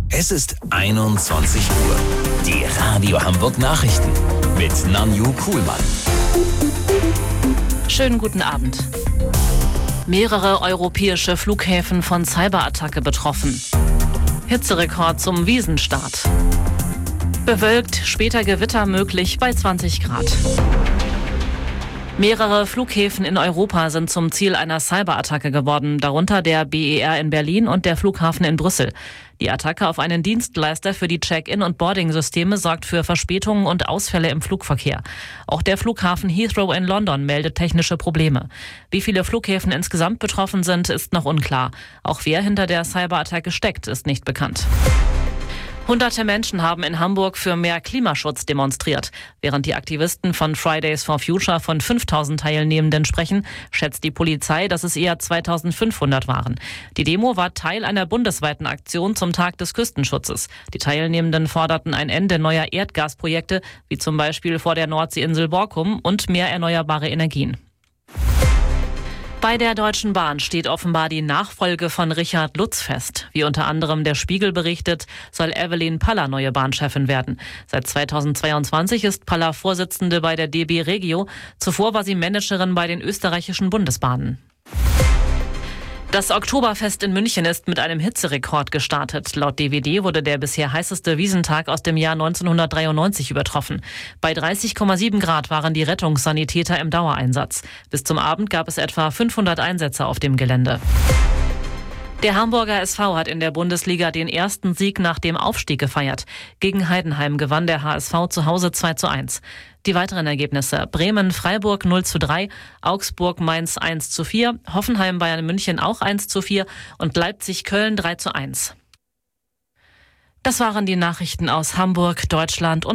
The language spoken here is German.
Es ist 21 Uhr. Die Radio Hamburg Nachrichten mit Nanju Kuhlmann. Schönen guten Abend. Mehrere europäische Flughäfen von Cyberattacke betroffen. Hitzerekord zum Wiesenstart. Bewölkt, später Gewitter möglich bei 20 Grad. Mehrere Flughäfen in Europa sind zum Ziel einer Cyberattacke geworden, darunter der BER in Berlin und der Flughafen in Brüssel. Die Attacke auf einen Dienstleister für die Check-in- und Boarding-Systeme sorgt für Verspätungen und Ausfälle im Flugverkehr. Auch der Flughafen Heathrow in London meldet technische Probleme. Wie viele Flughäfen insgesamt betroffen sind, ist noch unklar. Auch wer hinter der Cyberattacke steckt, ist nicht bekannt. Hunderte Menschen haben in Hamburg für mehr Klimaschutz demonstriert. Während die Aktivisten von Fridays for Future von 5000 Teilnehmenden sprechen, schätzt die Polizei, dass es eher 2500 waren. Die Demo war Teil einer bundesweiten Aktion zum Tag des Küstenschutzes. Die Teilnehmenden forderten ein Ende neuer Erdgasprojekte, wie zum Beispiel vor der Nordseeinsel Borkum, und mehr erneuerbare Energien. Bei der Deutschen Bahn steht offenbar die Nachfolge von Richard Lutz fest. Wie unter anderem der Spiegel berichtet, soll Evelyn Paller neue Bahnchefin werden. Seit 2022 ist Paller Vorsitzende bei der DB Regio. Zuvor war sie Managerin bei den österreichischen Bundesbahnen. Das Oktoberfest in München ist mit einem Hitzerekord gestartet. Laut DWD wurde der bisher heißeste Wiesentag aus dem Jahr 1993 übertroffen. Bei 30,7 Grad waren die Rettungssanitäter im Dauereinsatz. Bis zum Abend gab es etwa 500 Einsätze auf dem Gelände. Der Hamburger SV hat in der Bundesliga den ersten Sieg nach dem Aufstieg gefeiert. Gegen Heidenheim gewann der HSV zu Hause 2:1. Die weiteren Ergebnisse: Bremen-Freiburg 0:3, Augsburg-Mainz 1:4, Hoffenheim-Bayern-München auch 1:4 und Leipzig-Köln 3:1. Das waren die Nachrichten aus Hamburg, Deutschland und